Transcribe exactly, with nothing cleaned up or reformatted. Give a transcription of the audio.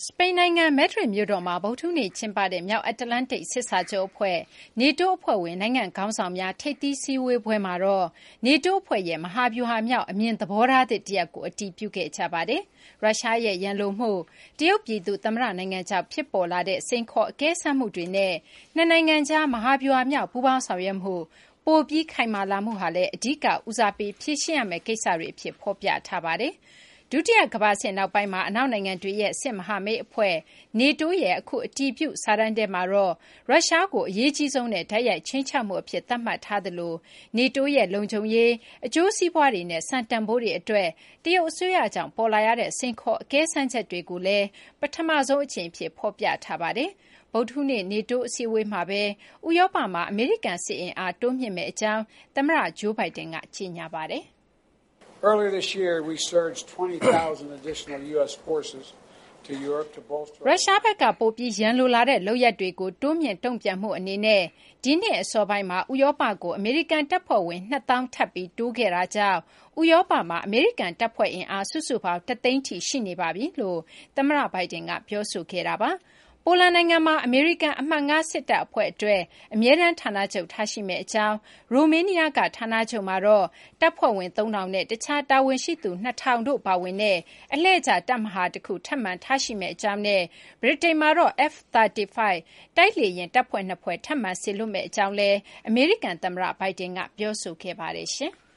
စပိန်နိုင်ငံမက်ဒရစ်မြို့တော်မှာဗုဒ္ဓဟူးနေ့ကျင်းပတဲ့မြောက်အတ္တလန္တိတ်စစ်စာချုပ်အဖွဲ့ NATO အဖွဲ့ဝင်နိုင်ငံခေါင်းဆောင်များထိပ်သီးစည်းဝေးပွဲမှာတော့ NATO အဖွဲ့ရဲ့မဟာဗျူဟာမြောက်အမြင်သဘောထားသစ်တရပ်ကိုအတည်ပြုခဲ့ကြပါတယ်။ရုရှားရဲ့ရန်လိုမှု၊တရုတ်ပြည်သူ့သမ္မတနိုင်ငံကြောင့်ဖြစ်ပေါ်လာတဲ့စိန်ခေါ်အကဲစမ်းမှုတွေနဲ့နှစ်နိုင်ငံကြားမဟာဗျူဟာမြောက်ပူးပေါင်းဆောင်ရွက်မှုပိုပြီးခိုင်မာလာမှုဟာလည်းအဓိကဦးစားပေးဖြေရှင်းရမယ့်ကိစ္စတွေအဖြစ်ဖော်ပြထားပါတယ်။ဒုတိယကမ္ဘာစစ်နောက်ပိုင်းမှာအနောက်နိုင်ငံတွေရဲ့စစ်မဟာမိတ်အဖွဲ့ NATO ရဲ့အခုအတည်ပြုစာတမ်းထဲမှာတော့ရုရှားကိုအရေးကြီးဆုံးနဲ့တိုက်ရိုက်ခြိမ်းခြောက်မှုအဖြစ်သတ်မှတ်ထားသလို NATO ရဲ့လုံခြုံရေးအကျိုးစီးပွားတွေနဲ့စံတန်ဖိုးတွေအတွက်တရုတ်အစိုးရကြောင့်ပေါ်လာရတဲ့စိန်ခေါ်အကဲစမ်းချက်တွေကိုလည်းပထမဆုံးအကြိမ်အဖြစ်ဖော်ပြထားပါတယ်။ဗုဒ္ဓဟူးနေ့ NATO အစည်းအဝေးမှာပဲဥရောပမှာအမေရိကန်စစ်အင်အားတိုးမြှင့်မယ့်အကြောင်းသမ္မတ Joe Biden ကကြေညာပါတယ်။ Earlier this year, we surged twenty thousand additional U S forces to Europe to bolster. ရုရှားဘက်ကပိုပြီးရန်လိုလာတဲ့လုပ်ရပ်တွေကိုတိုးမြင့်တုံ့ပြန်မှုအနေနဲ့ဒီနှစ်အစောပိုင်းမှာဥရောပကိုအမေရိကန်တပ်ဖွဲ့ဝင်နှစ်သောင်းထပ်ပြီးတိုးခဲ့တာကြောင့်ဥရောပမှာအမေရိကန်တပ်ဖွဲ့အင်အားစုစုပေါင်းတသိန်းထိရှိနေပါပြီလို့သမ္မတ Biden ကပြောဆိုခဲ့တာပါ။ပိုလန်နိုင်ငံမှာအမေရိကန်အမှတ်ငါးစစ်တပ်အဖွဲ့အတွက်အမြဲတမ်းဌာနချုပ်ထားရှိမယ့်အကြောင်းရိုမေးနီးယားကဌာနချုပ်မှာတော့တပ်ဖွဲ့ဝင်သုံးထောင်နဲ့တခြားတာဝန်ရှိသူနှစ်ထောင်တို့ပါဝင်တဲ့အလှည့်ကျတပ်မဟာတခုထပ်မံထားရှိမယ့်အကြောင်းနဲ့ဗြိတိန်မှာတော့ F thirty-five တိုက်လေယာဉ်တပ်ဖွဲ့နှစ်ဖွဲ့ထပ်မံစေလွှတ်မယ့်အကြောင်းလည်းအမေရိကန်သမ္မတ Biden ကပြောဆိုခဲ့ပါတယ်ရှင်။